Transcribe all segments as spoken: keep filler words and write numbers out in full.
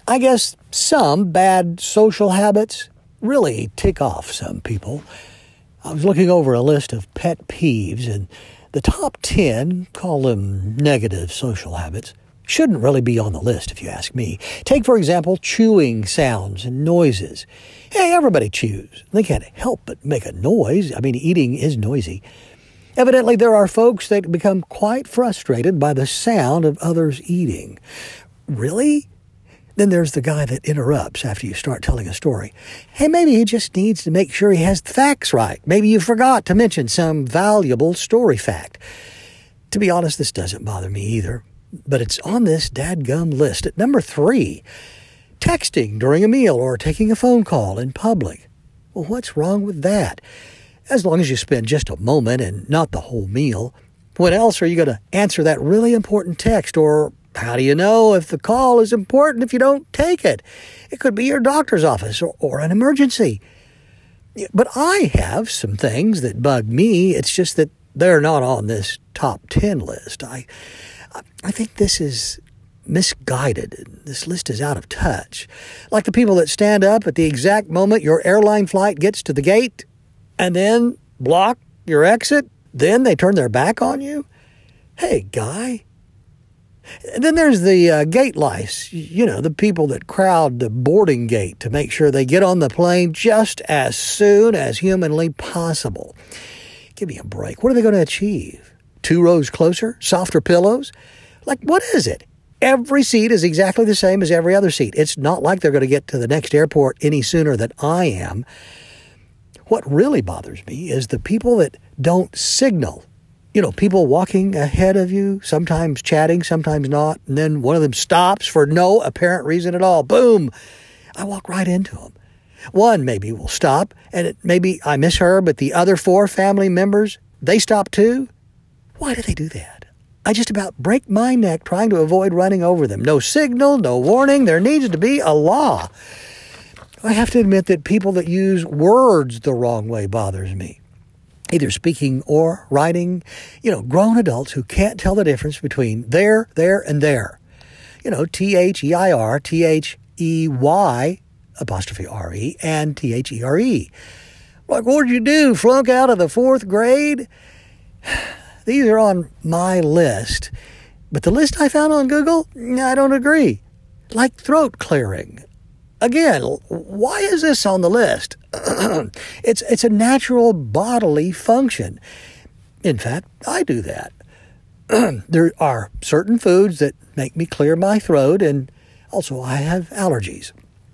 I guess some bad social habits really tick off some people. I was looking over a list of pet peeves, and the top ten, call them negative social habits, shouldn't really be on the list if you ask me. Take, for example, chewing sounds and noises. Hey, everybody chews. They can't help but make a noise. I mean, eating is noisy. Evidently, there are folks that become quite frustrated by the sound of others eating. Really? Then there's the guy that interrupts after you start telling a story. Hey, maybe he just needs to make sure he has the facts right. Maybe you forgot to mention some valuable story fact. To be honest, this doesn't bother me either, but it's on this dadgum list at number three. Texting during a meal or taking a phone call in public. Well, what's wrong with that? As long as you spend just a moment and not the whole meal. When else are you going to answer that really important text? Or how do you know if the call is important if you don't take it? It could be your doctor's office or, or an emergency. But I have some things that bug me. It's just that they're not on this top ten list. I, I think this is misguided. This list is out of touch. Like the people that stand up at the exact moment your airline flight gets to the gate and then block your exit. Then they turn their back on you. Hey, guy. And then there's the uh, gate lice. You know, the people that crowd the boarding gate to make sure they get on the plane just as soon as humanly possible. Give me a break. What are they going to achieve? Two rows closer? Softer pillows? Like, what is it? Every seat is exactly the same as every other seat. It's not like they're going to get to the next airport any sooner than I am. What really bothers me is the people that don't signal. You know, people walking ahead of you, sometimes chatting, sometimes not, and then one of them stops for no apparent reason at all. Boom! I walk right into them. One maybe will stop, and it, maybe I miss her, but the other four family members, they stop too. Why do they do that? I just about break my neck trying to avoid running over them. No signal, no warning. There needs to be a law. I have to admit that people that use words the wrong way bothers me. Either speaking or writing, you know, grown adults who can't tell the difference between there, there, and there. You know, T H E I R, T H E Y, apostrophe R E, and T H E R E. Like, what'd you do, flunk out of the fourth grade? These are on my list. But the list I found on Google, I don't agree. Like throat clearing. Again, why is this on the list? it's it's a natural bodily function. In fact, I do that. There are certain foods that make me clear my throat, and also I have allergies.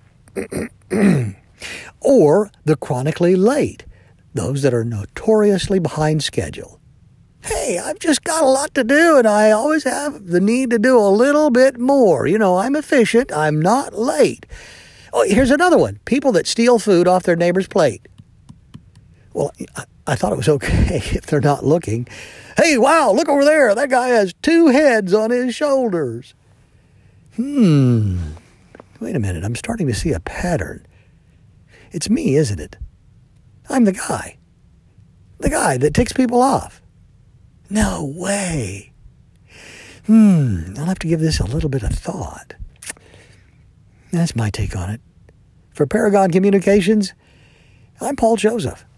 Or the chronically late, those that are notoriously behind schedule. Hey, I've just got a lot to do, and I always have the need to do a little bit more. You know, I'm efficient. I'm not late. Oh, here's another one. People that steal food off their neighbor's plate. Well, I, I thought it was okay if they're not looking. Hey, wow, look over there. That guy has two heads on his shoulders. Hmm. Wait a minute. I'm starting to see a pattern. It's me, isn't it? I'm the guy. The guy that ticks people off. No way. Hmm. I'll have to give this a little bit of thought. That's my take on it. For Paragon Communications, I'm Paul Joseph.